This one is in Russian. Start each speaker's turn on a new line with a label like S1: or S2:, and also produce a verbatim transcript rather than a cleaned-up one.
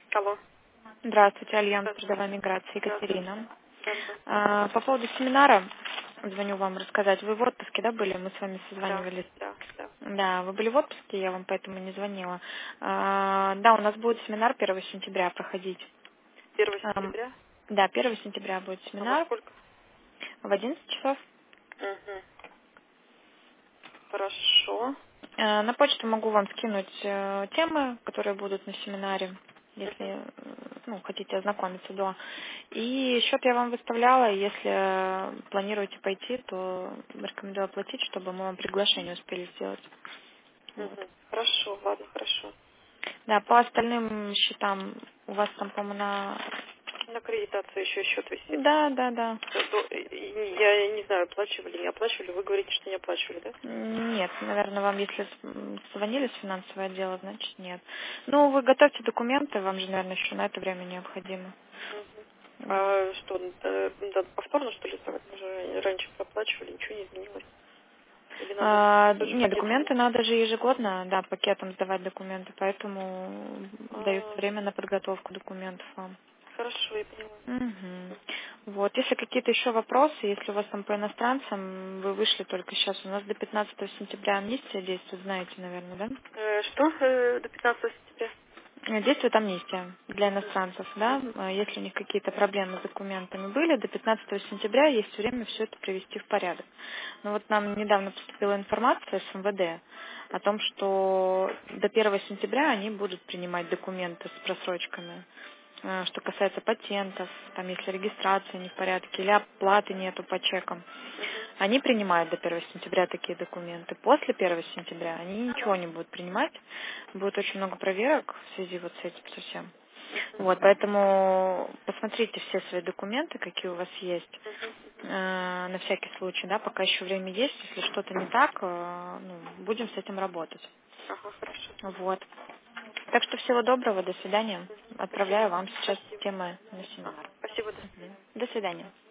S1: Алло.
S2: Здравствуйте, Альянс
S1: Да,
S2: трудовая миграция,
S1: здравствуйте.
S2: Екатерина.
S1: Да, да.
S2: А, По поводу семинара звоню вам рассказать. Вы в отпуске, да, были? Мы с вами
S1: Да,
S2: созванивались.
S1: да, да.
S2: Да, вы были в отпуске, я вам поэтому не звонила. А, Да, у нас будет семинар первого сентября проходить.
S1: Первого
S2: Ам,
S1: сентября.
S2: Да, первого сентября будет
S1: А во
S2: семинар
S1: сколько?
S2: в одиннадцать часов.
S1: Угу. Хорошо.
S2: Э, На почту могу вам скинуть э, темы, которые будут на семинаре, если
S1: Угу.
S2: э, ну, хотите ознакомиться до. И счет я вам выставляла, если э, планируете пойти, то рекомендую оплатить, чтобы мы вам приглашение успели сделать. Вот.
S1: Угу. Хорошо, ладно, хорошо.
S2: Да, по остальным счетам у вас там, по-моему, на...
S1: На аккредитацию еще счет висит.
S2: Да, да, да.
S1: Да, то- и- и- Я не знаю, оплачивали, не оплачивали. Вы говорите, что не оплачивали, да?
S2: Нет, наверное, вам, если с- м, звонили с финансового отдела, значит нет. Ну, вы готовьте документы, вам же, наверное, еще на это время необходимо.
S1: Угу.
S2: Вот.
S1: А что, э, надо повторно, что ли, сдавать? Мы же раньше оплачивали, ничего не изменилось. Или надо
S2: А,
S1: тоже
S2: нет,
S1: пакетом?
S2: документы надо же ежегодно, да, пакетом сдавать документы, поэтому дают
S1: А,
S2: время на подготовку документов вам.
S1: хорошо, я поняла.
S2: Мгм. Вот, если какие-то еще вопросы, если у вас там по иностранцам, вы вышли только сейчас, у нас до пятнадцатого сентября амнистия действует, знаете, наверное, да?
S1: Э, что э, до пятнадцатого сентября?
S2: Э, Действует амнистия для иностранцев, да,
S1: Мгм.
S2: Э, если у них какие-то проблемы с документами были, до пятнадцатого сентября есть время все это привести в порядок. Но вот нам недавно поступила информация с эм вэ дэ о том, что до первого сентября они будут принимать документы с просрочками. Э, Что касается патентов, там если регистрация не в порядке или оплаты нету по чекам,
S1: Мгм.
S2: они принимают до первого сентября такие документы. После первого сентября они ничего не будут принимать. Будет очень много проверок в связи вот с этим совсем. Вот, поэтому посмотрите все свои документы, какие у вас есть,
S1: Мгм.
S2: э, на всякий случай, да, пока еще время есть, если что-то не так, э, ну, будем с этим работать.
S1: Ага, хорошо.
S2: Вот. Так что всего доброго, до свидания.
S1: Мгм.
S2: Отправляю
S1: Спасибо.
S2: вам сейчас
S1: Спасибо.
S2: темы на
S1: Ага.
S2: семинар.
S1: Спасибо, до
S2: Мгм.
S1: свидания.
S2: До свидания.